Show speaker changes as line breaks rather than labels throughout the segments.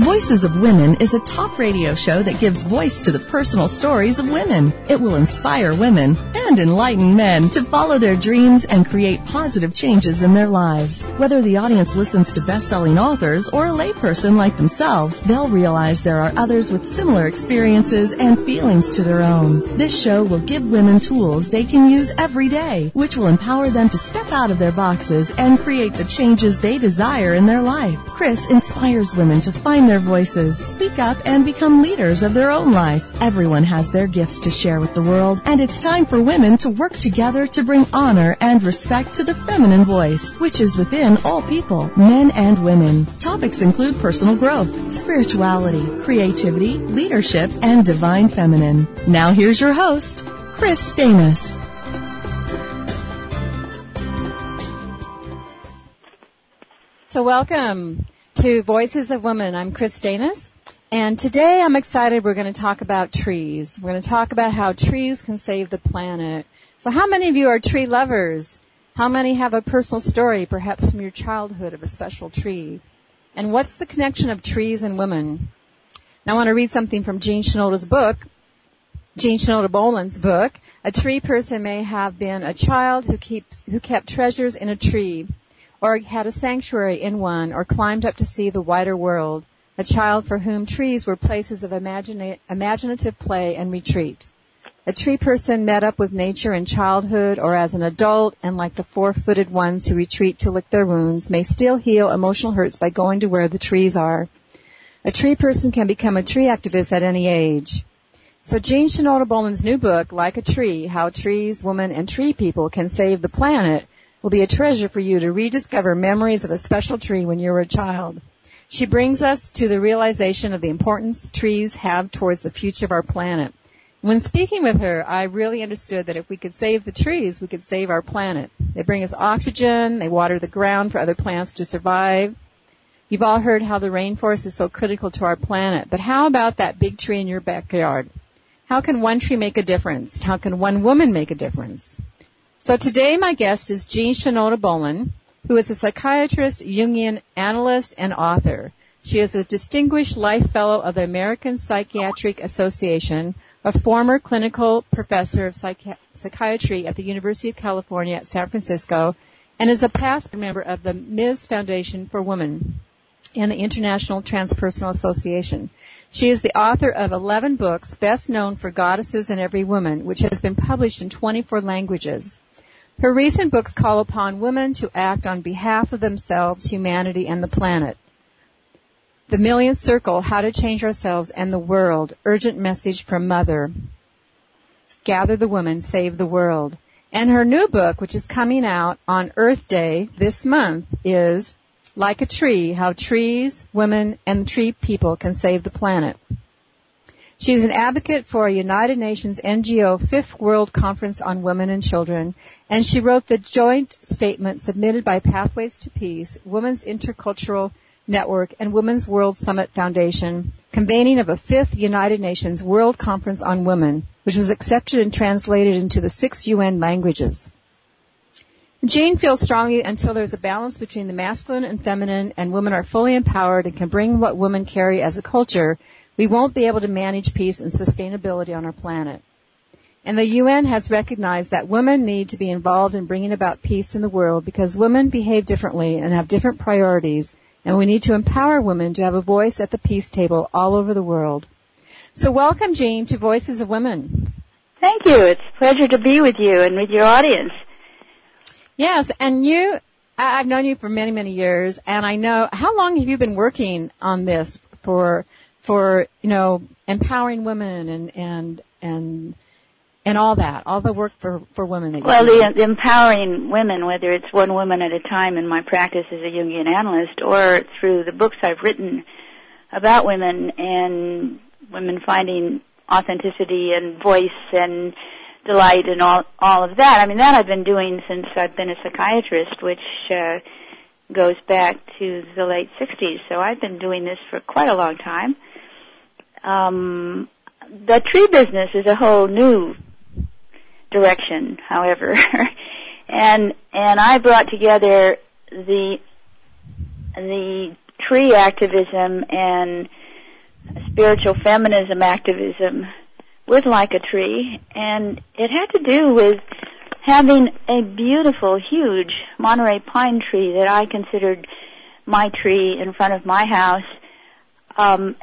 Voices of Women is a talk radio show that gives voice to the personal stories of women. It will inspire women and enlighten men to follow their dreams and create positive changes in their lives. Whether the audience listens to best-selling authors or a layperson like themselves, they'll realize there are others with similar experiences and feelings to their own. This show will give women tools they can use every day, which will empower them to step out of their boxes and create the changes they desire in their life. Chris inspires women to find their voices, speak up, and become leaders of their own life. Everyone has their gifts to share with the world, and it's time for women to work together to bring honor and respect to the feminine voice, which is within all people, men and women. Topics include personal growth, spirituality, creativity, leadership, and divine feminine. Now here's your host, Chris Stanis.
So welcome to Voices of Women. I'm Chris Stanis, and today I'm excited we're going to talk about trees. We're going to talk about how trees can save the planet. So how many of you are tree lovers? How many have a personal story, perhaps from your childhood, of a special tree? And what's the connection of trees and women? Now I want to read something from Jean Shinoda's book, Jean Shinoda Boland's book. A tree person may have been a child who kept treasures in a tree, or had a sanctuary in one, or climbed up to see the wider world, a child for whom trees were places of imaginative play and retreat. A tree person met up with nature in childhood or as an adult, and like the four-footed ones who retreat to lick their wounds, may still heal emotional hurts by going to where the trees are. A tree person can become a tree activist at any age. So Jean Shinoda Boland's new book, Like a Tree, How Trees, Women, and Tree People Can Save the Planet, will be a treasure for you to rediscover memories of a special tree when you were a child. She brings us to the realization of the importance trees have towards the future of our planet. When speaking with her, I really understood that if we could save the trees, we could save our planet. They bring us oxygen, they water the ground for other plants to survive. You've all heard how the rainforest is so critical to our planet, but how about that big tree in your backyard? How can one tree make a difference? How can one woman make a difference? So today my guest is Jean Shinoda Boland, who is a psychiatrist, Jungian analyst, and author. She is a distinguished life fellow of the American Psychiatric Association, a former clinical professor of psychiatry at the University of California at San Francisco, and is a past member of the Ms. Foundation for Women and the International Transpersonal Association. She is the author of 11 books, best known for Goddesses in Every Woman, which has been published in 24 languages. Her recent books call upon women to act on behalf of themselves, humanity, and the planet. The Millionth Circle, How to Change Ourselves and the World, Urgent Message from Mother. Gather the Women, Save the World. And her new book, which is coming out on Earth Day this month, is Like a Tree, How Trees, Women, and Tree People Can Save the Planet. She's an advocate for a United Nations NGO Fifth World Conference on Women and Children, and she wrote the joint statement submitted by Pathways to Peace, Women's Intercultural Network, and Women's World Summit Foundation, convening of a fifth United Nations World Conference on Women, which was accepted and translated into the 6 UN languages. Jean feels strongly until there's a balance between the masculine and feminine, and women are fully empowered and can bring what women carry as a culture, we won't be able to manage peace and sustainability on our planet. And the UN has recognized that women need to be involved in bringing about peace in the world because women behave differently and have different priorities, and we need to empower women to have a voice at the peace table all over the world. So welcome, Jean, to Voices of Women.
Thank you. It's a pleasure to be with you and with your audience.
Yes, and I've known you for many, many years, and I know, how long have you been working on this for empowering women and all that, all the work for women that you do?
Well, the empowering women, whether it's one woman at a time in my practice as a Jungian analyst or through the books I've written about women and women finding authenticity and voice and delight and all of that. I mean, that I've been doing since I've been a psychiatrist, which goes back to the late 60s. So I've been doing this for quite a long time. The tree business is a whole new direction, however, and I brought together the tree activism and spiritual feminism activism with Like a Tree, and it had to do with having a beautiful, huge Monterey pine tree that I considered my tree in front of my house, and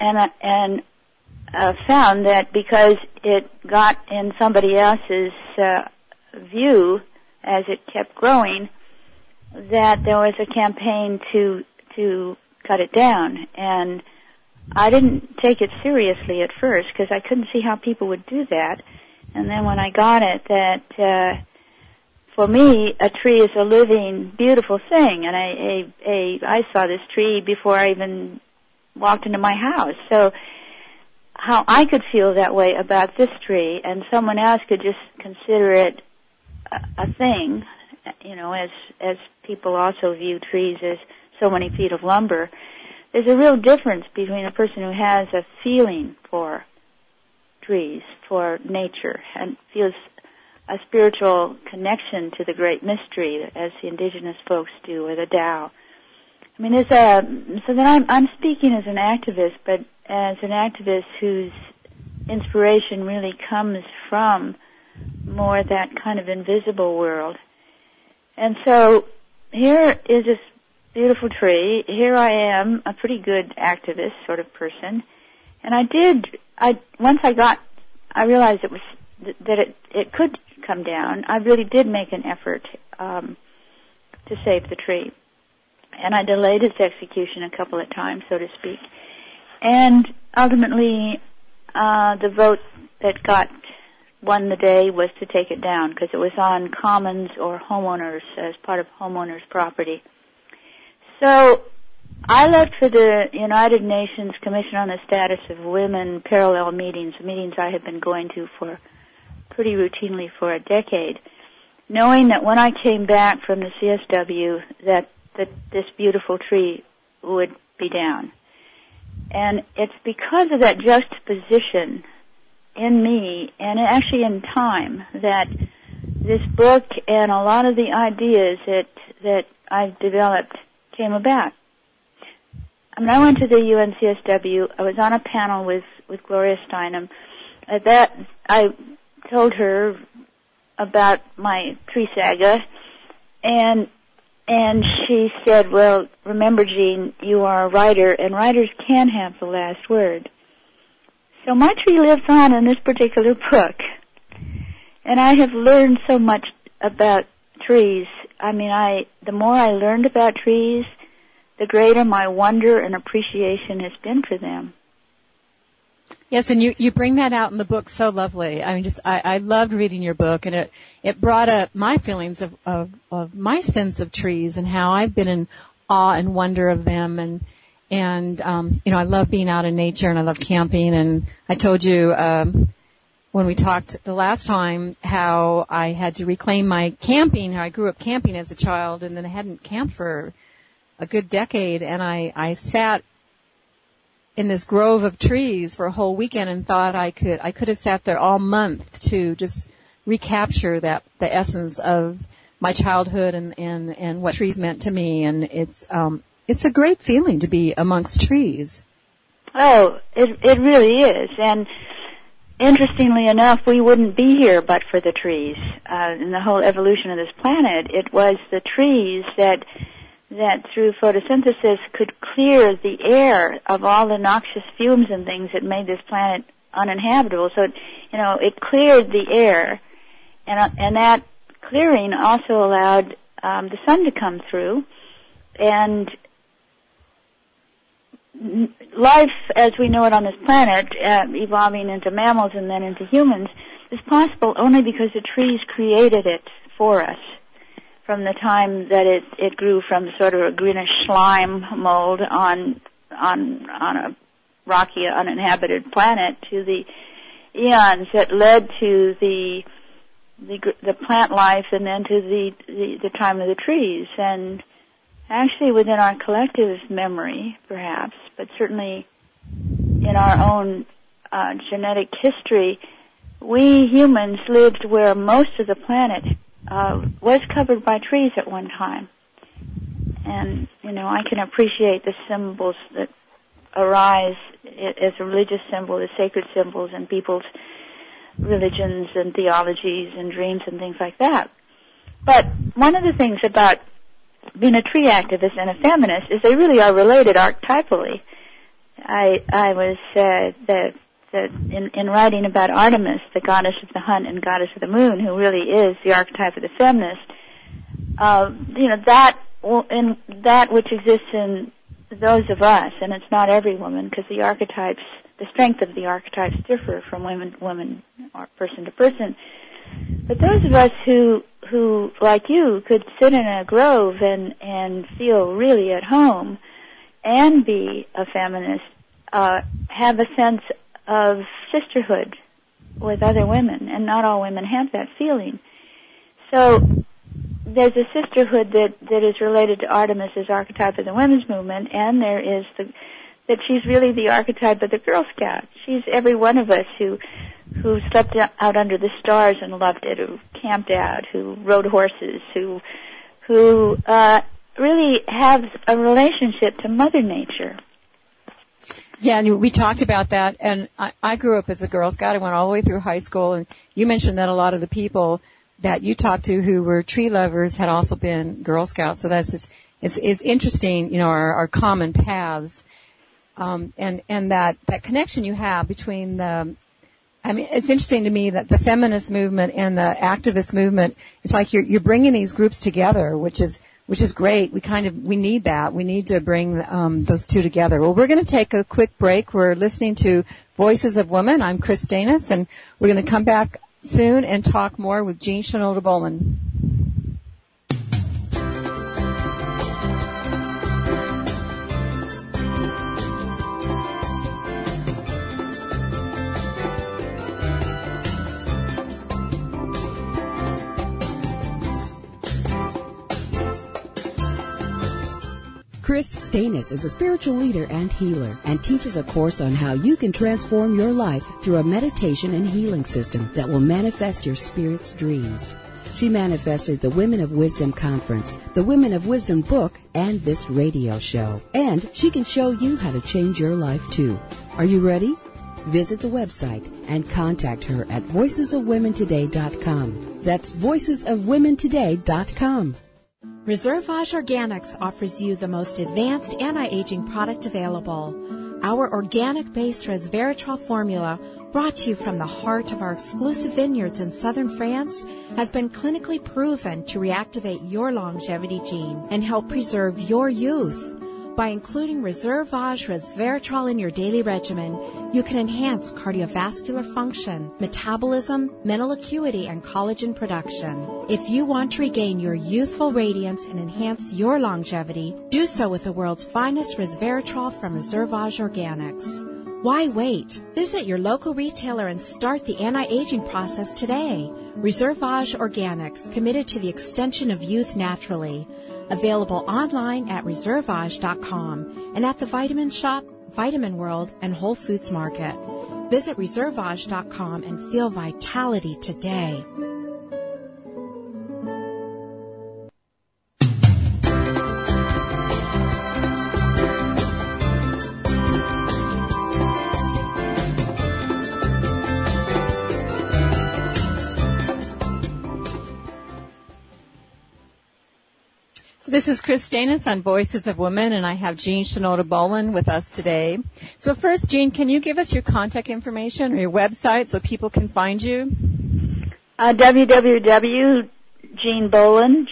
found that because it got in somebody else's view as it kept growing, that there was a campaign to cut it down. And I didn't take it seriously at first because I couldn't see how people would do that. And then when I got it, that for me, a tree is a living, beautiful thing. And I saw this tree before I even walked into my house. So how I could feel that way about this tree, and someone else could just consider it a thing, you know, as people also view trees as so many feet of lumber. There's a real difference between a person who has a feeling for trees, for nature, and feels a spiritual connection to the great mystery, as the indigenous folks do, or the Tao. I mean, so that I'm speaking as an activist, but as an activist whose inspiration really comes from more that kind of invisible world. And so here is this beautiful tree. Here I am, a pretty good activist sort of person. And once I realized that it could come down, I really did make an effort to save the tree. And I delayed its execution a couple of times, so to speak. And ultimately, the vote that won the day was to take it down because it was on commons or homeowners as part of homeowners' property. So I left for the United Nations Commission on the Status of Women parallel meetings I had been going to for pretty routinely for a decade, knowing that when I came back from the CSW that this beautiful tree would be down. And it's because of that juxtaposition in me and actually in time that this book and a lot of the ideas that I've developed came about. I mean, I went to the UNCSW. I was on a panel with Gloria Steinem. At that, I told her about my tree saga, and she said, well, remember, Jean, you are a writer, and writers can have the last word. So my tree lives on in this particular book. And I have learned so much about trees. I mean, the more I learned about trees, the greater my wonder and appreciation has been for them.
Yes, and you bring that out in the book so lovely. I mean, I loved reading your book, and it brought up my feelings of my sense of trees and how I've been in awe and wonder of them, and I love being out in nature, and I love camping. And I told you when we talked the last time how I had to reclaim my camping, how I grew up camping as a child, and then I hadn't camped for a good decade, and I sat in this grove of trees for a whole weekend and thought I could have sat there all month to just recapture the essence of my childhood and what trees meant to me. And it's a great feeling to be amongst trees.
Oh, it really is. And interestingly enough, we wouldn't be here but for the trees. In the whole evolution of this planet, it was the trees that through photosynthesis could clear the air of all the noxious fumes and things that made this planet uninhabitable. So, it cleared the air, and that clearing also allowed the sun to come through. And life, as we know it on this planet, evolving into mammals and then into humans, is possible only because the trees created it for us. From the time that it grew from sort of a greenish slime mold on a rocky, uninhabited planet to the eons that led to the plant life and then to the time of the trees. And actually within our collective memory, perhaps, but certainly in our own genetic history, we humans lived where most of the planet was covered by trees at one time. and I can appreciate the symbols that arise as a religious symbol, as sacred symbols in people's religions and theologies and dreams and things like that. But one of the things about being a tree activist and a feminist is they really are related archetypally. I was that in writing about Artemis, the goddess of the hunt and goddess of the moon, who really is the archetype of the feminist, that which exists in those of us, and it's not every woman, because the strength of the archetypes differ from women or person to person. But those of us who like you could sit in a grove and feel really at home and be a feminist, have a sense of sisterhood with other women, and not all women have that feeling. So there's a sisterhood that is related to Artemis' archetype of the women's movement, and there is that she's really the archetype of the Girl Scout. She's every one of us who slept out under the stars and loved it, who camped out, who rode horses, who really have a relationship to Mother Nature.
Yeah, and we talked about that, and I grew up as a Girl Scout. I went all the way through high school, and you mentioned that a lot of the people that you talked to who were tree lovers had also been Girl Scouts. So that's just, it's interesting, our common paths, and that connection you have between it's interesting to me that the feminist movement and the activist movement, it's like you're bringing these groups together, which is great. We need that. We need to bring those two together. Well, we're going to take a quick break. We're listening to Voices of Women. I'm Chris Danis, and we're going to come back soon and talk more with Jean Shinoda Bolen.
Chris Stanis is a spiritual leader and healer and teaches a course on how you can transform your life through a meditation and healing system that will manifest your spirit's dreams. She manifested the Women of Wisdom Conference, the Women of Wisdom book, and this radio show. And she can show you how to change your life too. Are you ready? Visit the website and contact her at voicesofwomentoday.com. That's voicesofwomentoday.com.
Reservage Organics offers you the most advanced anti-aging product available. Our organic-based resveratrol formula, brought to you from the heart of our exclusive vineyards in southern France, has been clinically proven to reactivate your longevity gene and help preserve your youth. By including Reservage resveratrol in your daily regimen, you can enhance cardiovascular function, metabolism, mental acuity, and collagen production. If you want to regain your youthful radiance and enhance your longevity, do so with the world's finest resveratrol from Reservage Organics. Why wait? Visit your local retailer and start the anti-aging process today. Reservage Organics, committed to the extension of youth naturally. Available online at reservage.com and at the Vitamin Shop, Vitamin World, and Whole Foods Market. Visit reservage.com and feel vitality today.
This is Chris Danis on Voices of Women, and I have Jean Shinoda Bolen with us today. So first, Jean, can you give us your contact information or your website so people can find you?
www.jeanbolen,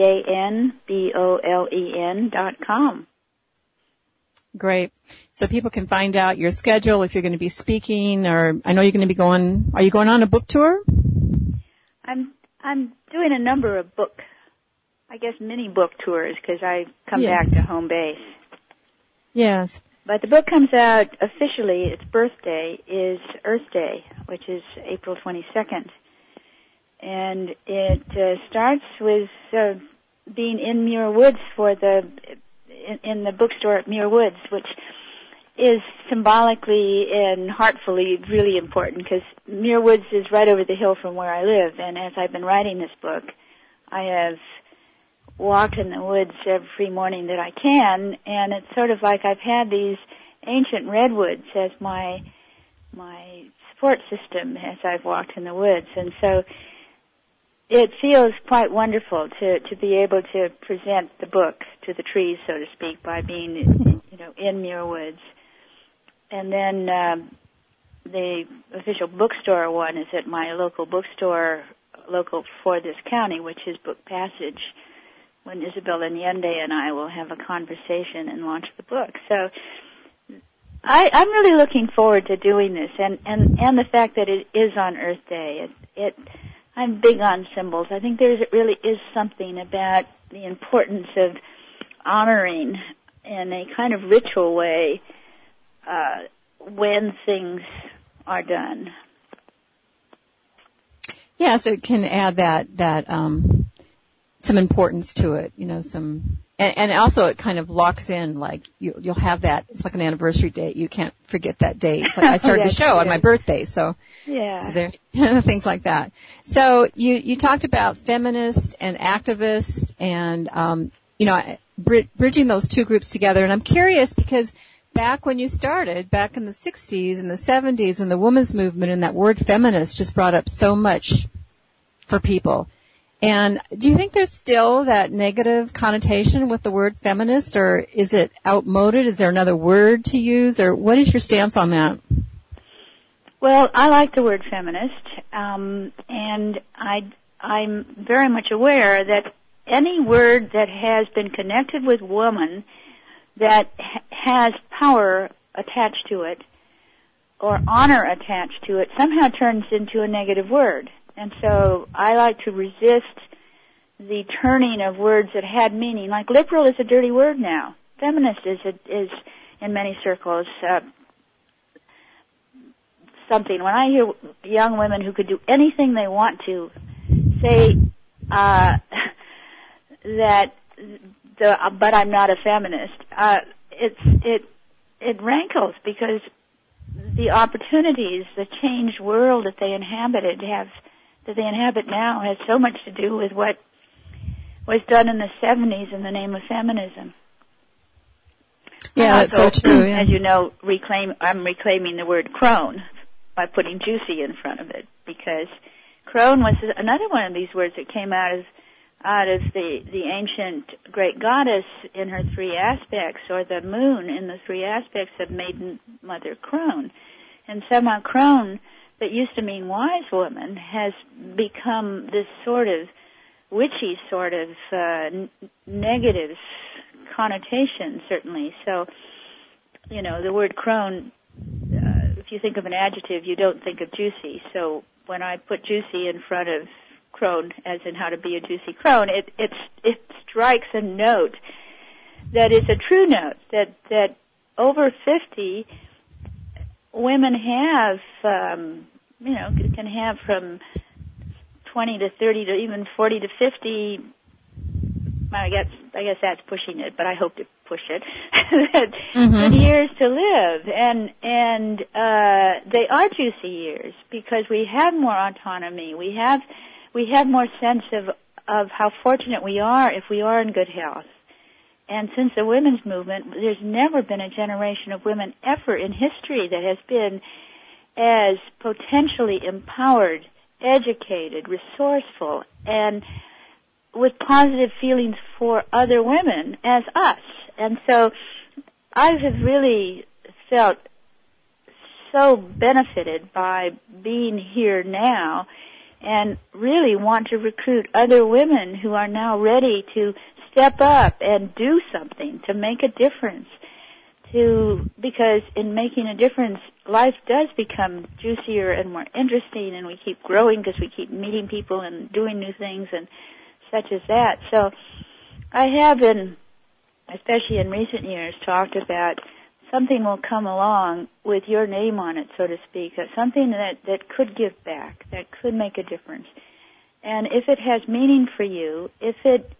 JeanBolen.com.
Great. So people can find out your schedule, if you're going to be speaking, or I know you're going to be going, are you going on a book tour?
I'm doing a number of mini book tours, because I come back to home base.
Yes.
But the book comes out officially, its birthday is Earth Day, which is April 22nd. And it starts with being in Muir Woods in the bookstore at Muir Woods, which is symbolically and heartfully really important, because Muir Woods is right over the hill from where I live. And as I've been writing this book, I have walk in the woods every morning that I can, and it's sort of like I've had these ancient redwoods as my support system as I've walked in the woods, and so it feels quite wonderful to be able to present the book to the trees, so to speak, by being, in Muir Woods. And then the official bookstore one is at my local bookstore, local for this county, which is Book Passage, when Isabel Allende and I will have a conversation and launch the book. So I'm really looking forward to doing this, and the fact that it is on Earth Day. I'm big on symbols. I think there really is something about the importance of honoring in a kind of ritual way when things are done.
Yes, it can add that some importance to it, and also it kind of locks in, like you'll have that. It's like an anniversary date. You can't forget that date. Like I started the show on my birthday, so there things like that. So you talked about feminists and activists, and bridging those two groups together. And I'm curious because back when you started, back in the 60s and the 70s, and the women's movement, and that word feminist just brought up so much for people. And do you think there's still that negative connotation with the word feminist, or is it outmoded? Is there another word to use, or what is your stance on that?
Well, I like the word feminist, and I'm very much aware that any word that has been connected with woman that has power attached to it or honor attached to it somehow turns into a negative word. And so I like to resist the turning of words that had meaning. Like liberal is a dirty word now. Feminist is in many circles something. When I hear young women who could do anything they want to say but I'm not a feminist, it rankles, because the opportunities, the changed world that they inhabit now has so much to do with what was done in the 70s in the name of feminism.
Yeah, that's so true. Yeah.
As you know, I'm reclaiming the word crone by putting juicy in front of it, because crone was another one of these words that came out of the ancient great goddess in her three aspects, or the moon in the three aspects of Maiden Mother Crone. And somehow crone, that used to mean wise woman, has become this sort of witchy sort of negative connotation, certainly. So, the word crone, if you think of an adjective, you don't think of juicy. So when I put juicy in front of crone, as in how to be a juicy crone, it strikes a note that is a true note, that over 50 women have, can have from 20 to 30 to even 40 to 50. I guess that's pushing it, but I hope to push it. Years to live, and they are juicy years because we have more autonomy. We have more sense of how fortunate we are if we are in good health. And since the women's movement, there's never been a generation of women ever in history that has been as potentially empowered, educated, resourceful, and with positive feelings for other women as us. And so I have really felt so benefited by being here now, and really want to recruit other women who are now ready to step up and do something to make a difference. Because in making a difference, life does become juicier and more interesting, and we keep growing because we keep meeting people and doing new things and such as that. So I have been, especially in recent years, talked about something will come along with your name on it, so to speak, something that could give back, that could make a difference. And if it has meaning for you, if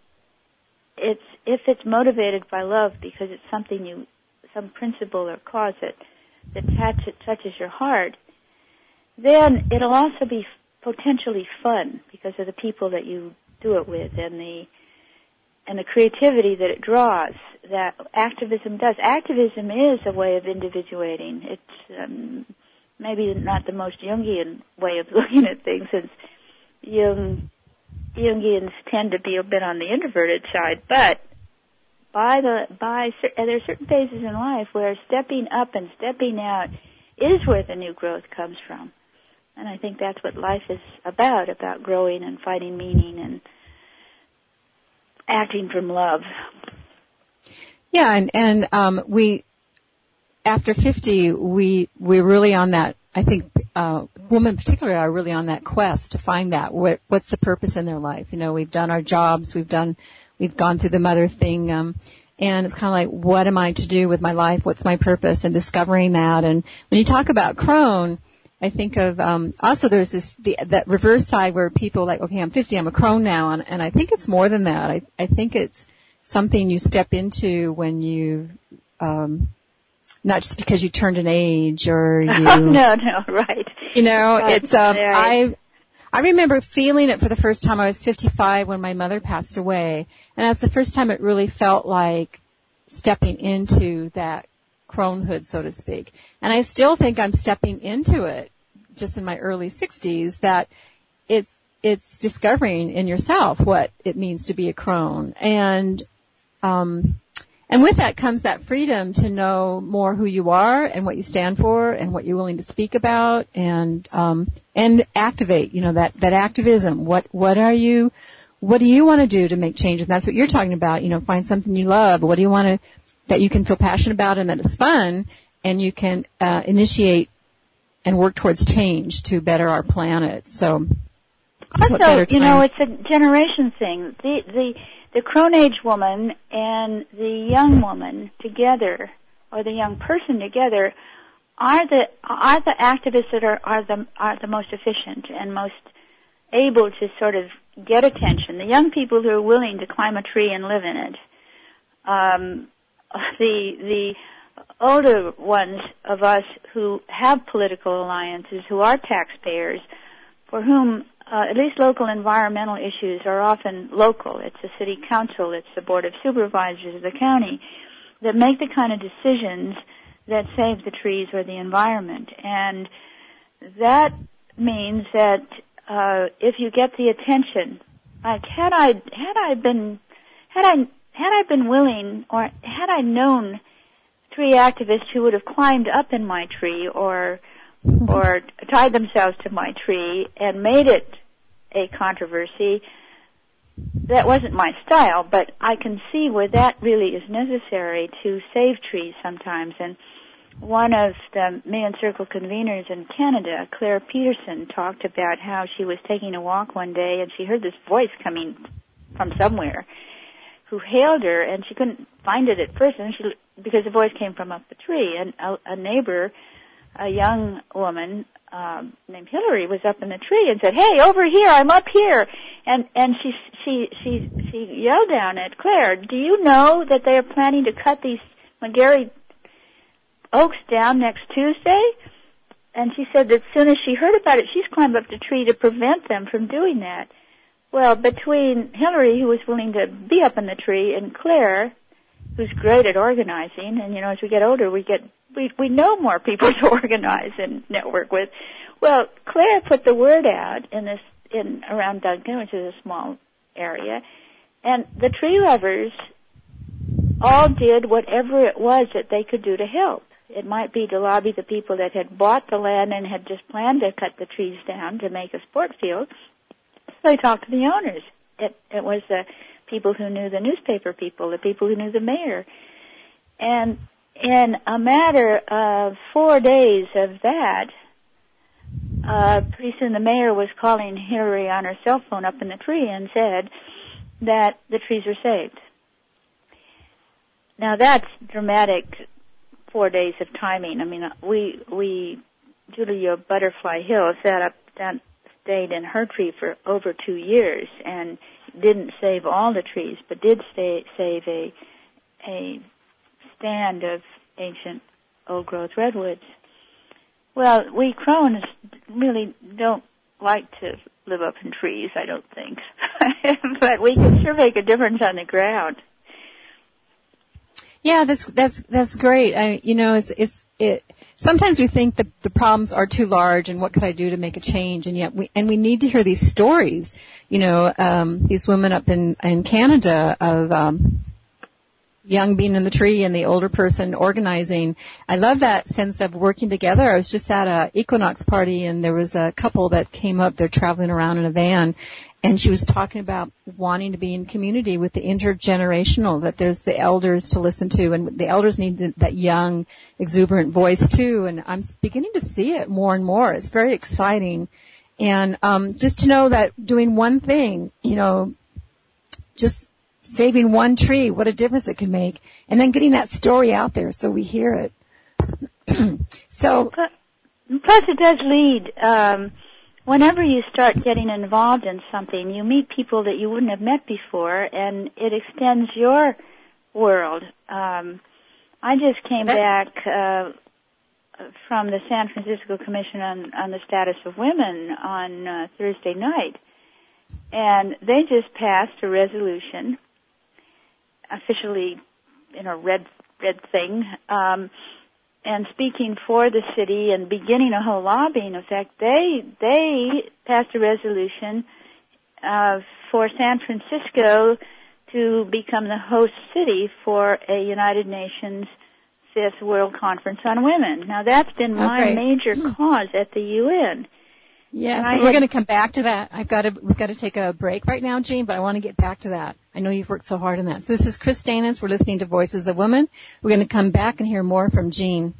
it's motivated by love because it's something some principle or cause that touches your heart, then it'll also be potentially fun because of the people that you do it with and the creativity that it draws, that activism does. Activism is a way of individuating. It's maybe not the most Jungian way of looking at things, since Jungians tend to be a bit on the introverted side, but there are certain phases in life where stepping up and stepping out is where the new growth comes from. And I think that's what life is about growing and finding meaning and acting from love.
Yeah, and we, after 50, we're really on that, I think, women particularly are really on that quest to find that, what's the purpose in their life. You know, we've done our jobs, we've gone through the mother thing, and it's kind of like, what am I to do with my life? What's my purpose? And discovering that. And when you talk about crone, I think of, also there's that reverse side where people are like, okay, I'm 50, I'm a crone now, and I think it's more than that. I think it's something you step into when you, not just because you turned an age or you.
Oh, no, right.
You know, it's, right. I remember feeling it for the first time. I was 55 when my mother passed away, and that's the first time it really felt like stepping into that cronehood, so to speak. And I still think I'm stepping into it just in my early 60s, that it's discovering in yourself what it means to be a crone. And with that comes that freedom to know more who you are and what you stand for and what you're willing to speak about and activate, you know, that activism. What do you want to do to make changes? And that's what you're talking about, you know, find something you love. What do you want to, that you can feel passionate about and that it's fun, and you can initiate and work towards change to better our planet. So,
also, you know, it's a generation thing. The crone age woman and the young woman together, or the young person together, are the activists that are the most efficient and most able to sort of get attention. The young people who are willing to climb a tree and live in it. The older ones of us who have political alliances, who are taxpayers, for whom at least local environmental issues are often local. It's the city council, it's the board of supervisors of the county that make the kind of decisions that save the trees or the environment. And that means that if you get the attention, like had I been willing, or had I known 3 activists who would have climbed up in my tree or tied themselves to my tree and made it a controversy, that wasn't my style, but I can see where that really is necessary to save trees sometimes. And one of the Million Circle conveners in Canada, Claire Peterson, talked about how she was taking a walk one day and she heard this voice coming from somewhere who hailed her, and she couldn't find it at first, and because the voice came from up the tree. And a neighbor, a young woman named Hillary, was up in the tree and said, "Hey, over here! I'm up here!" And she yelled down at Claire, "Do you know that they are planning to cut these McGarry oaks down next Tuesday?" And she said that as soon as she heard about it, she's climbed up the tree to prevent them from doing that. Well, between Hillary, who was willing to be up in the tree, and Claire, who's great at organizing, and you know, as we get older, we know more people to organize and network with. Well, Claire put the word out in around Duncan, which is a small area, and the tree lovers all did whatever it was that they could do to help. It might be to lobby the people that had bought the land and had just planned to cut the trees down to make a sport field. So they talked to the owners. It was the people who knew the newspaper people, the people who knew the mayor. And in a matter of 4 days of that, pretty soon the mayor was calling Hillary on her cell phone up in the tree and said that the trees were saved. Now that's dramatic 4 days of timing. I mean, Julia Butterfly Hill stayed in her tree for over 2 years and didn't save all the trees, but did save a stand of ancient old-growth redwoods. Well, we crones really don't like to live up in trees, I don't think. but we can sure make a difference on the ground.
Yeah, that's great. Sometimes we think that the problems are too large and what could I do to make a change, and yet we need to hear these stories. These women up in Canada of young being in the tree and the older person organizing. I love that sense of working together. I was just at a Equinox party, and there was a couple that came up. They're traveling around in a van, and she was talking about wanting to be in community with the intergenerational, that there's the elders to listen to, and the elders need that young, exuberant voice too. And I'm beginning to see it more and more. It's very exciting. And just to know that doing one thing, just saving one tree, what a difference it can make. And then getting that story out there so we hear it.
Plus it does lead, whenever you start getting involved in something, you meet people that you wouldn't have met before, and it extends your world. I just came back from the San Francisco Commission on the Status of Women on Thursday night, and they just passed a resolution, officially, red thing, and speaking for the city and beginning a whole lobbying effect. They passed a resolution for San Francisco to become the host city for a United Nations 5th World Conference on Women. Now, that's been my major cause at the UN.
Yes, we're going to come back to that. We've got to take a break right now, Jean, but I want to get back to that. I know you've worked so hard on that. So this is Chris Stanis. We're listening to Voices of Women. We're going to come back and hear more from Jean.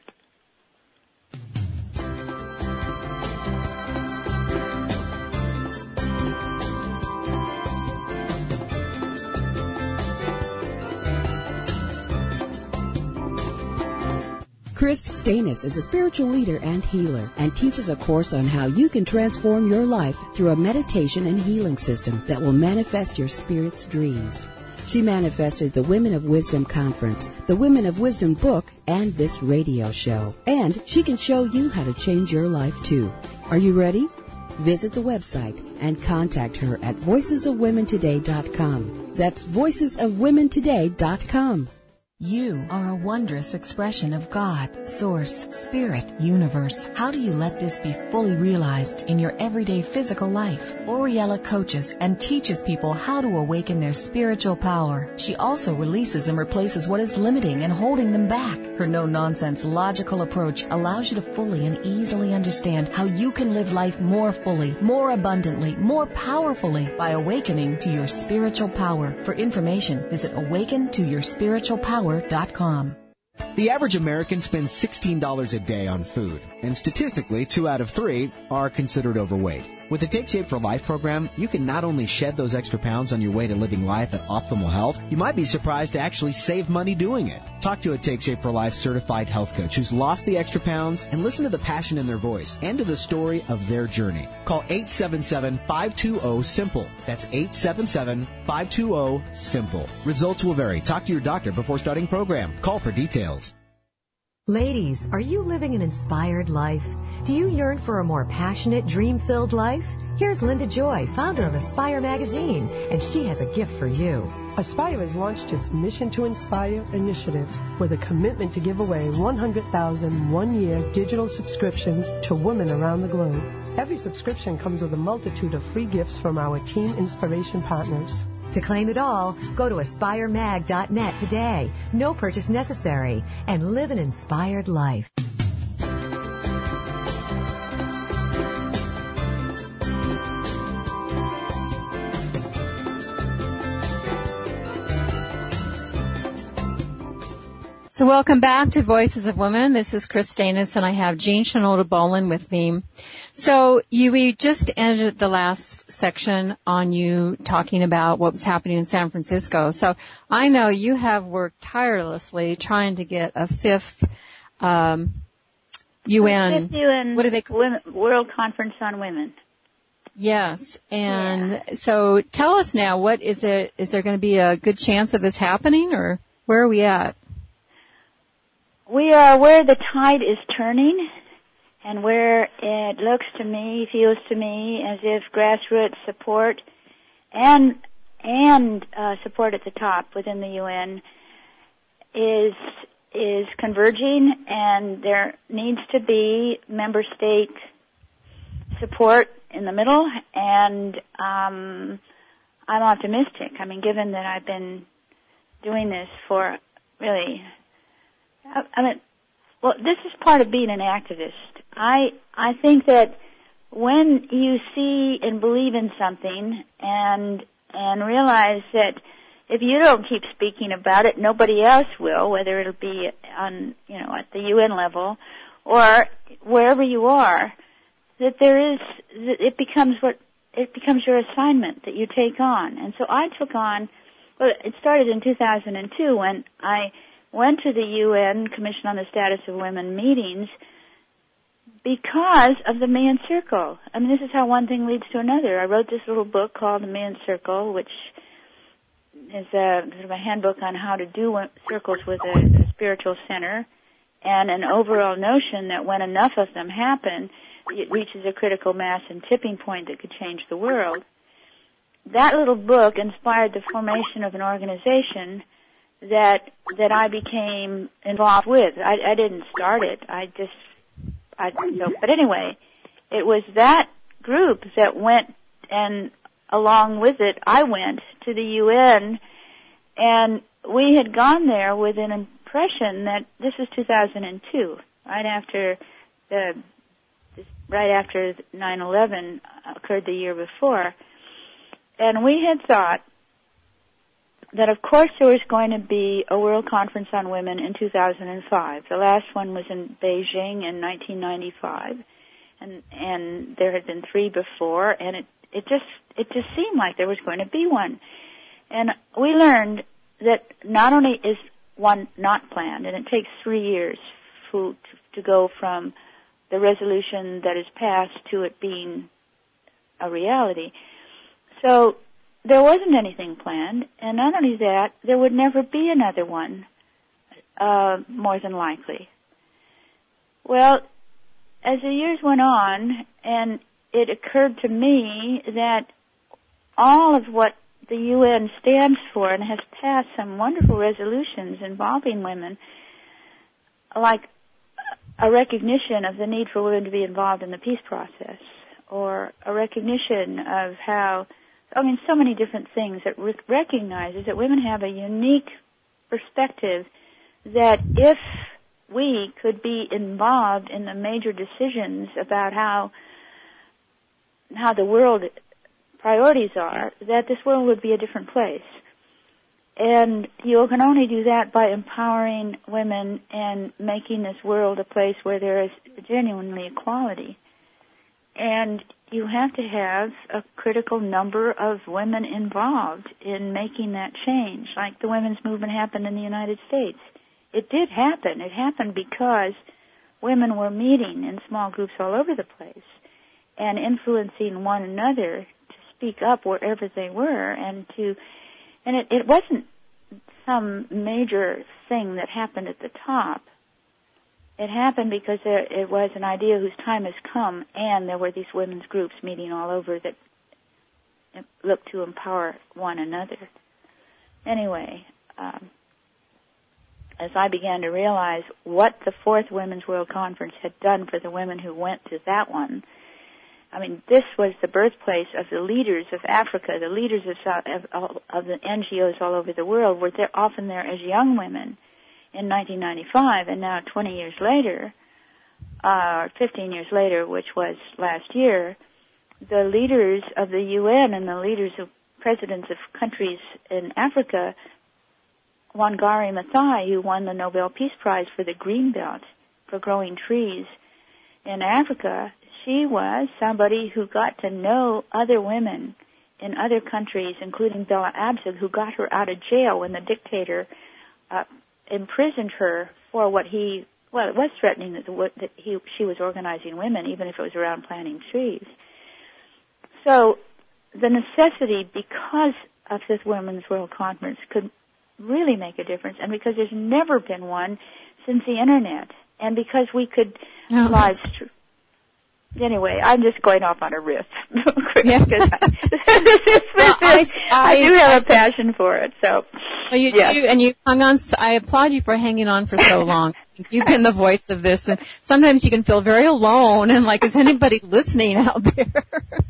Chris Stanis is a spiritual leader and healer and teaches a course on how you can transform your life through a meditation and healing system that will manifest your spirit's dreams. She manifested the Women of Wisdom Conference, the Women of Wisdom book, and this radio show. And she can show you how to change your life too. Are you ready? Visit the website and contact her at voicesofwomentoday.com. That's voicesofwomentoday.com.
You are a wondrous expression of God, Source, Spirit, Universe. How do you let this be fully realized in your everyday physical life? Oriella coaches and teaches people how to awaken their spiritual power. She also releases and replaces what is limiting and holding them back. Her no-nonsense, logical approach allows you to fully and easily understand how you can live life more fully, more abundantly, more powerfully by awakening to your spiritual power. For information, visit awakentoyourspiritualpower.com.
The average American spends $16 a day on food, and statistically, 2 out of 3 are considered overweight. With the Take Shape for Life program, you can not only shed those extra pounds on your way to living life at optimal health, you might be surprised to actually save money doing it. Talk to a Take Shape for Life certified health coach who's lost the extra pounds, and listen to the passion in their voice and to the story of their journey. Call 877-520-SIMPLE. That's 877-520-SIMPLE. Results will vary. Talk to your doctor before starting program. Call for details.
Ladies, are you living an inspired life? Do you yearn for a more passionate, dream-filled life? Here's Linda Joy, founder of Aspire Magazine, and she has a gift for you.
Aspire has launched its Mission to Inspire initiative with a commitment to give away 100,000 one-year digital subscriptions to women around the globe. Every subscription comes with a multitude of free gifts from our Team Inspiration partners.
To claim it all, go to aspiremag.net today. No purchase necessary, and live an inspired life.
So welcome back to Voices of Women. This is Chris Stanis, and I have Jean Shinoda Bolen with me. So we just ended the last section on you talking about what was happening in San Francisco. So I know you have worked tirelessly trying to get a 5th UN. What do they call it?
World Conference on Women.
Yes, and so tell us now, what is there? Is there going to be a good chance of this happening, or where are we at?
We are where the tide is turning, and where it looks to me, feels to me, as if grassroots support and support at the top within the UN is converging, and there needs to be member state support in the middle, and I'm optimistic. I mean, given that I've been doing this for really, this is part of being an activist. I think that when you see and believe in something and realize that if you don't keep speaking about it, nobody else will, whether it'll be on, at the UN level or wherever you are, that it becomes your assignment that you take on. And so I took on, it started in 2002 when I went to the UN Commission on the Status of Women meetings because of the Mayan Circle. I mean, this is how one thing leads to another. I wrote this little book called The Mayan Circle, which is sort of a handbook on how to do circles with a spiritual center, and an overall notion that when enough of them happen, it reaches a critical mass and tipping point that could change the world. That little book inspired the formation of an organization that I became involved with. I didn't start it. But anyway, it was that group that went, and along with it, I went to the UN, and we had gone there with an impression that this was 2002, right after 9/11 occurred the year before, and we had thought that of course there was going to be a World Conference on Women in 2005. The last one was in Beijing in 1995, and there had been 3 before, and it just seemed like there was going to be one. And we learned that not only is one not planned, and it takes 3 years to go from the resolution that is passed to it being a reality. So there wasn't anything planned, and not only that, there would never be another one, more than likely. Well, as the years went on, and it occurred to me that all of what the UN stands for and has passed some wonderful resolutions involving women, like a recognition of the need for women to be involved in the peace process, or a recognition of how, so many different things that recognizes that women have a unique perspective, that if we could be involved in the major decisions about how the world priorities are, that this world would be a different place. And you can only do that by empowering women and making this world a place where there is genuinely equality. And you have to have a critical number of women involved in making that change. Like the women's movement happened in the United States. It did happen. It happened because women were meeting in small groups all over the place and influencing one another to speak up wherever they were, and it wasn't some major thing that happened at the top. It happened because it was an idea whose time has come, and there were these women's groups meeting all over that looked to empower one another. Anyway, as I began to realize what the 4th Women's World Conference had done for the women who went to that one, this was the birthplace of the leaders of Africa, the leaders of the NGOs all over the world were often there as young women in 1995, and now 20 years later, 15 years later, which was last year, the leaders of the UN and the leaders of presidents of countries in Africa, Wangari Maathai, who won the Nobel Peace Prize for the Green Belt, for growing trees in Africa, she was somebody who got to know other women in other countries, including Bella Abzug, who got her out of jail when the dictator imprisoned her for it was threatening that she was organizing women, even if it was around planting trees. So the necessity, because of this Women's World Conference, could really make a difference, and because there's never been one since the Internet, and because we could live stream. anyway, I'm just going off on a riff.
Yeah.
I do have a passion for it. So,
well, you do, and you hung on. I applaud you for hanging on for so long. You've been the voice of this, and sometimes you can feel very alone and like, is anybody listening out there?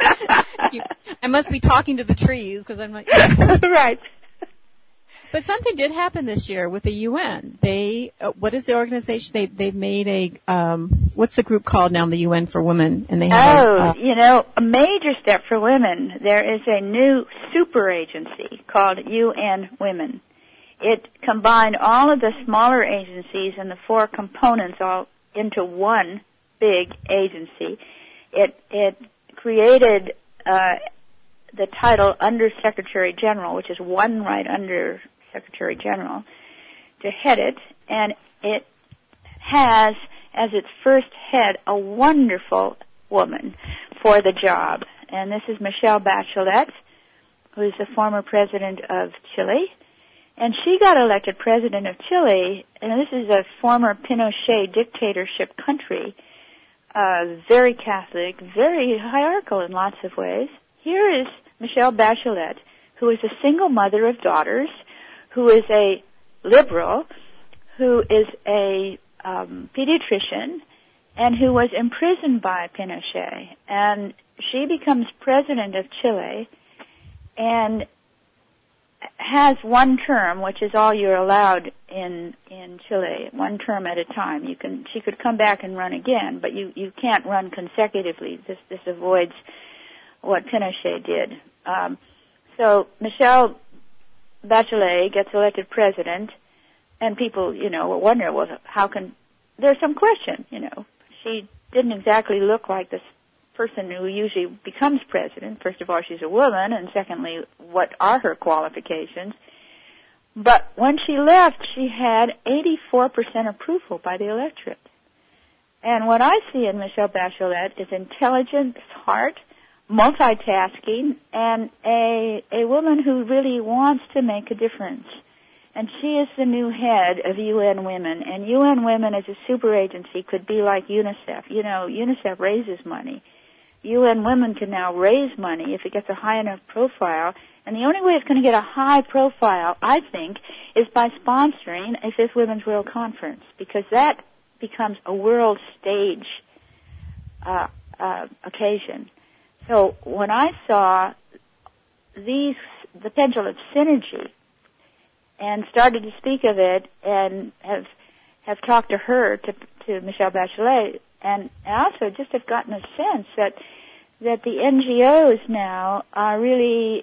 I must be talking to the trees because I'm like,
right.
But something did happen this year with the UN. They, what is the organization? They've made a, what's the group called now in the UN for women? And they have
a major step for women. There is a new super agency called UN Women. It combined all of the smaller agencies and the 4 components all into one big agency. It created, the title Under Secretary General, which is one right under Secretary General, to head it, and it has as its first head a wonderful woman for the job, and this is Michelle Bachelet, who is the former president of Chile, and she got elected president of Chile, and this is a former Pinochet dictatorship country, very Catholic, very hierarchical in lots of ways. Here is Michelle Bachelet, who is a single mother of daughters, who is a liberal, who is a pediatrician, and who was imprisoned by Pinochet. And she becomes president of Chile and has one term, which is all you're allowed in Chile, one term at a time. She could come back and run again, but you can't run consecutively. This avoids what Pinochet did. So Michelle Bachelet gets elected president, and people, wonder, well, there's some question, She didn't exactly look like this person who usually becomes president. First of all, she's a woman, and secondly, what are her qualifications? But when she left, she had 84% approval by the electorate. And what I see in Michelle Bachelet is intelligence, heart, multitasking, and a woman who really wants to make a difference. And she is the new head of UN Women. And UN Women as a super agency could be like UNICEF. UNICEF raises money. UN Women can now raise money if it gets a high enough profile. And the only way it's going to get a high profile, I think, is by sponsoring a Fifth Women's World Conference, because that becomes a world stage occasion. So when I saw the potential of synergy and started to speak of it and have talked to her, to Michelle Bachelet, and also just have gotten a sense that the NGOs now are really,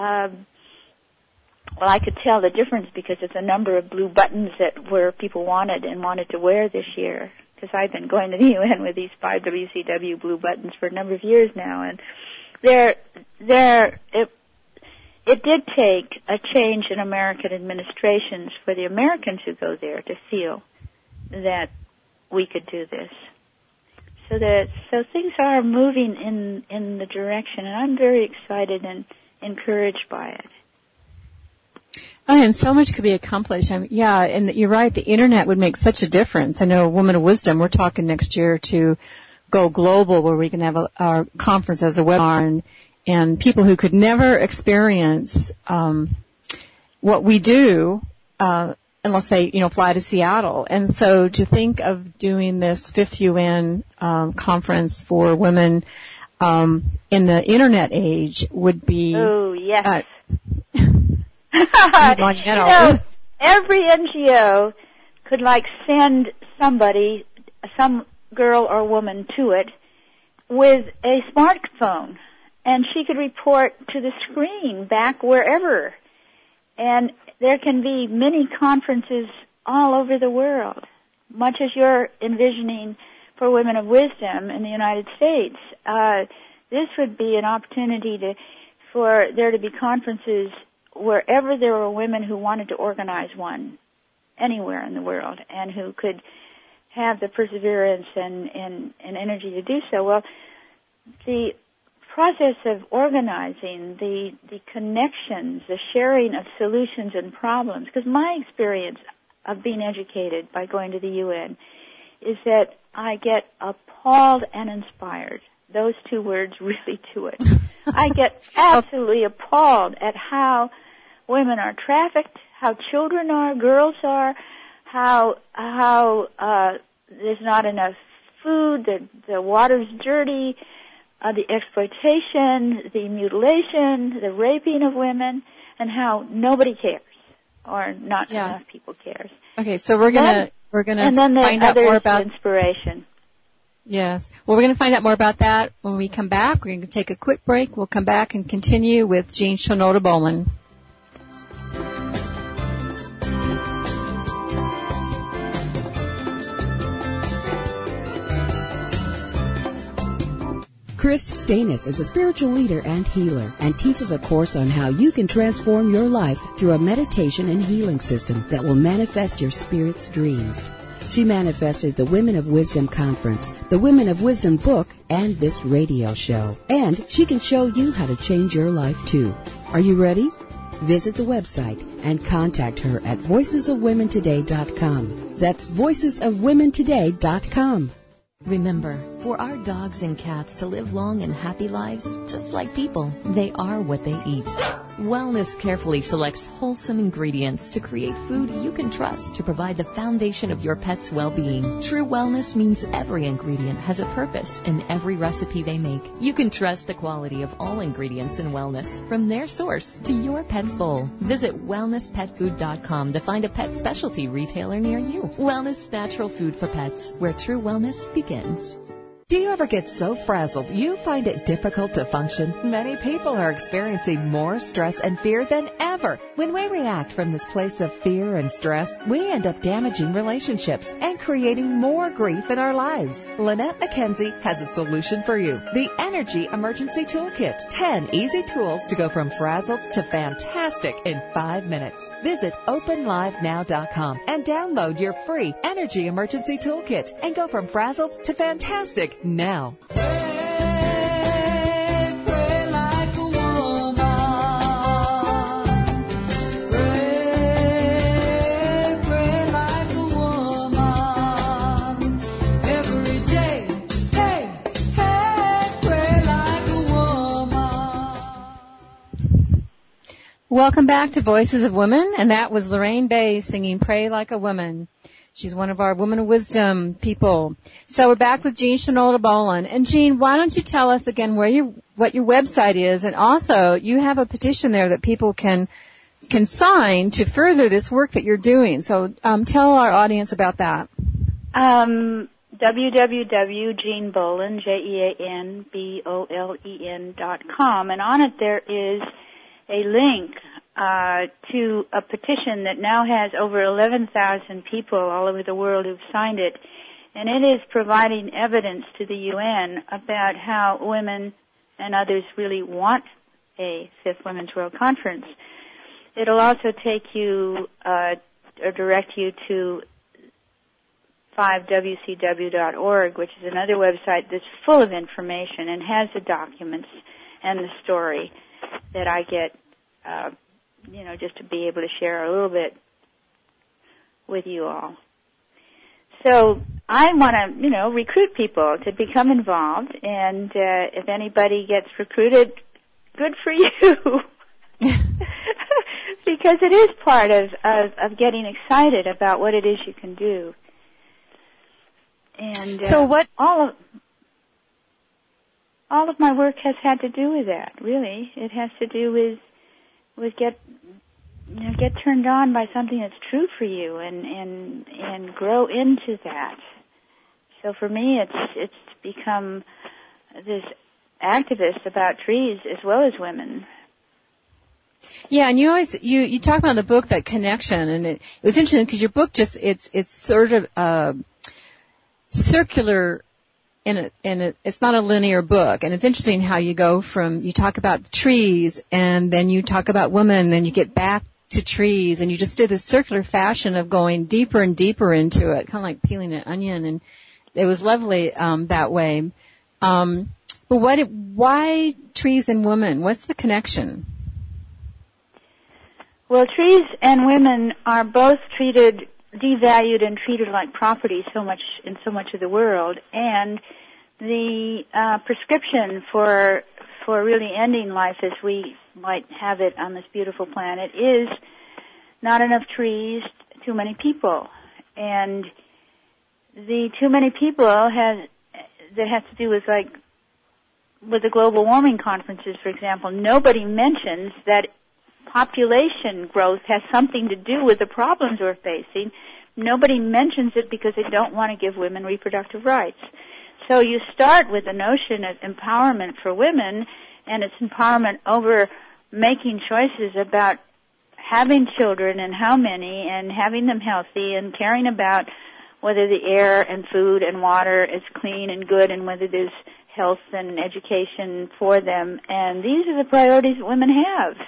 I could tell the difference because it's a number of blue buttons that were people wanted to wear this year. Because I've been going to the UN with these 5 WCW blue buttons for a number of years now, and it did take a change in American administrations for the Americans who go there to feel that we could do this. So things are moving in the direction, and I'm very excited and encouraged by it.
Oh, and so much could be accomplished. And you're right, the Internet would make such a difference. I know Woman of Wisdom, we're talking next year to go global, where we can have our conference as a webinar, and people who could never experience what we do unless they, fly to Seattle. And so to think of doing this 5th UN conference for women in the Internet age would be...
Oh, yes. Every NGO could send somebody, some girl or woman to it with a smartphone, and she could report to the screen back wherever. And there can be mini conferences all over the world, much as you're envisioning for Women of Wisdom in the United States. This would be an opportunity for there to be conferences wherever there were women who wanted to organize one anywhere in the world and who could have the perseverance and energy to do so. Well, the process of organizing, the connections, the sharing of solutions and problems, because my experience of being educated by going to the UN is that I get appalled and inspired those two words really do it. I get absolutely appalled at how women are trafficked, how children are, girls are, how there's not enough food, the water's dirty, the exploitation, the mutilation, the raping of women, and how nobody cares, or not enough people cares.
Okay, so we're gonna
and then
find out more about
inspiration.
Yes. Well, we're going to find out more about that when we come back. We're going to take a quick break. We'll come back and continue with Jean Shinoda Bolen.
Chris Stanis is a spiritual leader and healer and teaches a course on how you can transform your life through a meditation and healing system that will manifest your spirit's dreams. She manifested the Women of Wisdom Conference, the Women of Wisdom book, and this radio show. And she can show you how to change your life too. Are you ready? Visit the website and contact her at voicesofwomentoday.com. That's voicesofwomentoday.com.
Remember, for our dogs and cats to live long and happy lives, just like people, they are what they eat. Wellness carefully selects wholesome ingredients to create food you can trust to provide the foundation of your pet's well-being. True wellness means every ingredient has a purpose in every recipe they make. You can trust the quality of all ingredients in wellness, from their source to your pet's bowl. Visit wellnesspetfood.com to find a pet specialty retailer near you. Wellness Natural Food for Pets, where true wellness begins.
Do you ever get so frazzled you find it difficult to function? Many people are experiencing more stress and fear than ever. When we react from this place of fear and stress, we end up damaging relationships and creating more grief in our lives. Lynette McKenzie has a solution for you. The Energy Emergency Toolkit. 10 easy tools to go from frazzled to fantastic in 5 minutes. Visit openlivenow.com and download your free Energy Emergency Toolkit and go from frazzled to fantastic now.
Pray like a woman. Pray like a woman. Every day, pray like a woman.
Welcome back to Voices of Women, and that was Lorraine Bay singing Pray Like a Woman. She's one of our Women of Wisdom people. So we're back with Jean Shinoda Bolen. And Jean, why don't you tell us again what your website is, and also you have a petition there that people can sign to further this work that you're doing. So tell our audience about that.
www.jeanbolen, JeanBolen.com, and on it there is a link to a petition that now has over 11,000 people all over the world who've signed it, and it is providing evidence to the UN about how women and others really want a Fifth Women's World Conference. It'll also take you or direct you to 5wcw.org, which is another website that's full of information and has the documents and the story that I get just to be able to share a little bit with you all. So I want to, recruit people to become involved, and if anybody gets recruited, good for you. Because it is part of getting excited about what it is you can do. And
so what
all of my work has had to do with that, really. It has to do with get turned on by something that's true for you and grow into that. So for me, it's become this activist about trees as well as women.
Yeah, and you talk about in the book that connection, and it was interesting because your book it's sort of circular. It's not a linear book, and it's interesting how you talk about the trees, and then you talk about women, then you get back to trees, and you just did this circular fashion of going deeper and deeper into it, kind of like peeling an onion, and it was lovely that way. But why trees and women? What's the connection?
Well, trees and women are both devalued and treated like property in so much of the world, and the prescription for really ending life as we might have it on this beautiful planet is not enough trees, too many people. And the too many people that has to do with with the global warming conferences, for example. Nobody mentions that population growth has something to do with the problems we're facing. Nobody mentions it because they don't want to give women reproductive rights. So you start with the notion of empowerment for women, and it's empowerment over making choices about having children and how many and having them healthy and caring about whether the air and food and water is clean and good and whether there's health and education for them. And these are the priorities that women have.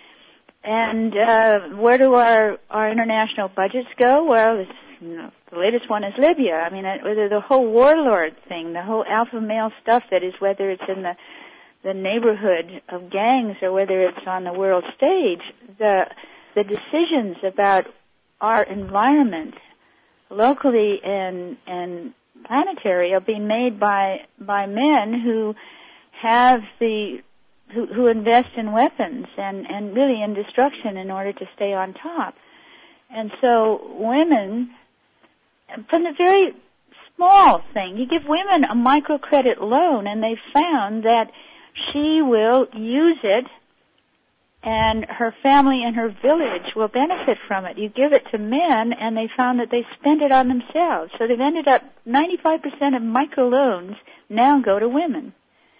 And where do our international budgets go? Well, the latest one is Libya. I mean, the whole warlord thing, the whole alpha male stuff that is, whether it's in the neighborhood of gangs or whether it's on the world stage, the decisions about our environment, locally and planetary, are being made by men who have who invest in weapons and really in destruction in order to stay on top. And so women, from the very small thing, you give women a microcredit loan and they've found that she will use it and her family and her village will benefit from it. You give it to men and they found that they spent it on themselves. So they've ended up 95% of microloans now go to women.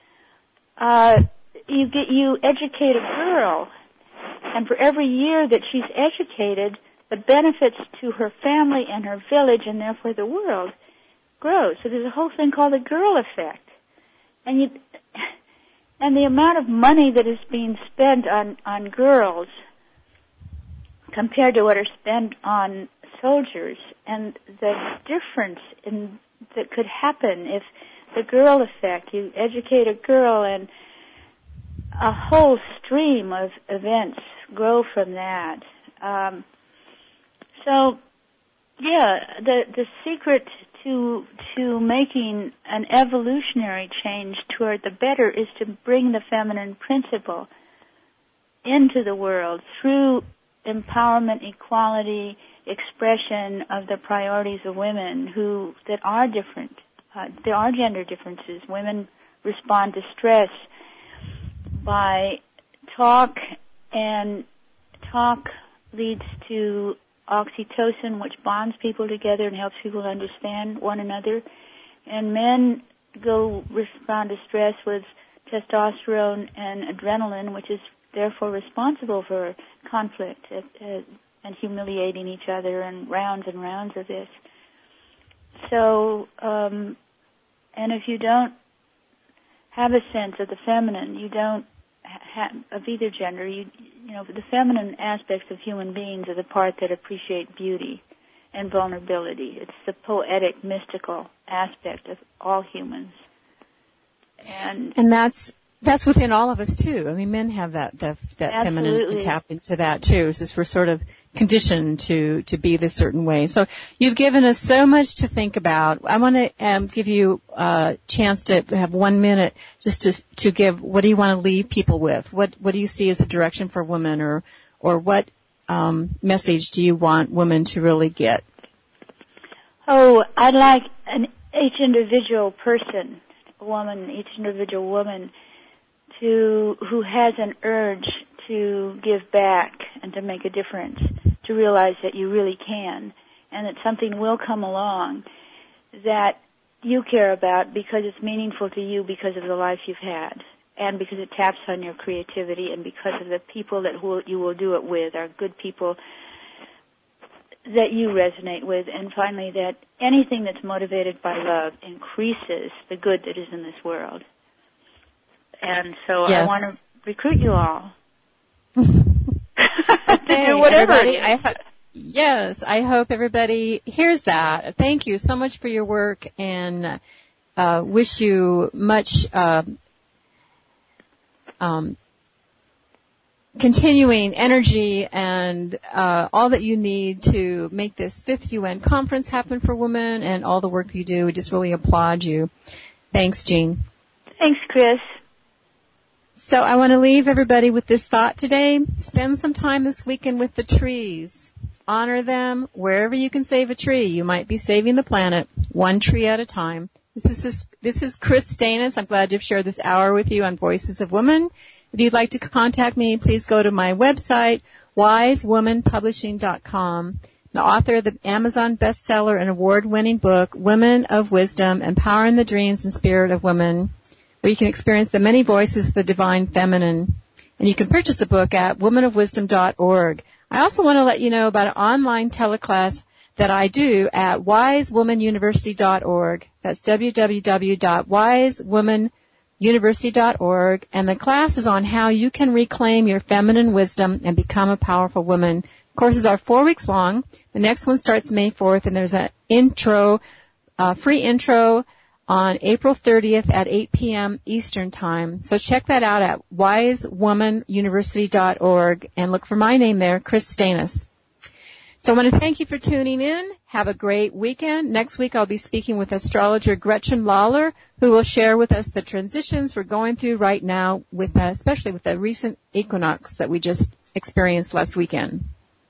You educate a girl, and for every year that she's educated, the benefits to her family and her village and therefore the world grow. So there's a whole thing called the girl effect. And the amount of money that is being spent on girls compared to what are spent on soldiers, and the difference that could happen if the girl effect, you educate a girl and a whole stream of events grow from that. The secret to making an evolutionary change toward the better is to bring the feminine principle into the world through empowerment, equality, expression of the priorities of women that are different. There are gender differences. Women respond to stress by talk, and talk leads to oxytocin, which bonds people together and helps people understand one another. And men respond to stress with testosterone and adrenaline, which is therefore responsible for conflict and humiliating each other and rounds of this. So, and if you don't have a sense of the feminine, you don't of either gender, the feminine aspects of human beings are the part that appreciate beauty and vulnerability. It's the poetic, mystical aspect of all humans. And
that's within all of us too. I mean, men have that feminine, can tap into that too. It's just we're sort of conditioned to be this certain way. So you've given us so much to think about. I want to give you a chance to have 1 minute just to give, what do you want to leave people with? What do you see as a direction for women, or what message do you want women to really get?
Oh, I'd like each individual person, each individual woman who has an urge to give back and to make a difference, to realize that you really can, and that something will come along that you care about because it's meaningful to you because of the life you've had, and because it taps on your creativity, and because of the people you will do it with are good people that you resonate with. And finally, that anything that's motivated by love increases the good that is in this world. And so yes. I want to recruit you all to do whatever.
Yes, I hope everybody hears that. Thank you so much for your work, and wish you much continuing energy and all that you need to make this 5th UN conference happen for women, and all the work you do. We just really applaud you. Thanks, Jean.
Thanks, Chris.
So I want to leave everybody with this thought today. Spend some time this weekend with the trees. Honor them wherever you can save a tree. You might be saving the planet one tree at a time. This is Chris Stanis. I'm glad to have shared this hour with you on Voices of Women. If you'd like to contact me, please go to my website, wisewomanpublishing.com. The author of the Amazon bestseller and award-winning book, Women of Wisdom, Empowering the Dreams and Spirit of Women, where you can experience the many voices of the divine feminine. And you can purchase the book at womanofwisdom.org. I also want to let you know about an online teleclass that I do at wisewomanuniversity.org. That's www.wisewomanuniversity.org. And the class is on how you can reclaim your feminine wisdom and become a powerful woman. Courses are 4 weeks long. The next one starts May 4th, and there's an free intro on April 30th at 8 p.m. Eastern Time. So check that out at wisewomanuniversity.org and look for my name there, Chris Stanis. So I want to thank you for tuning in. Have a great weekend. Next week I'll be speaking with astrologer Gretchen Lawler, who will share with us the transitions we're going through right now, with especially with the recent equinox that we just experienced last weekend.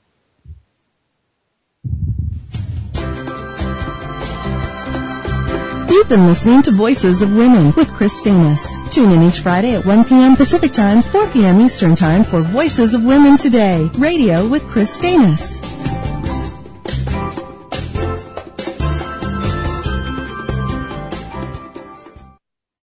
You've been listening to Voices of Women with Chris Stanis. Tune in each Friday at 1 p.m. Pacific Time, 4 p.m. Eastern Time for Voices of Women Today, radio with Chris Stanis.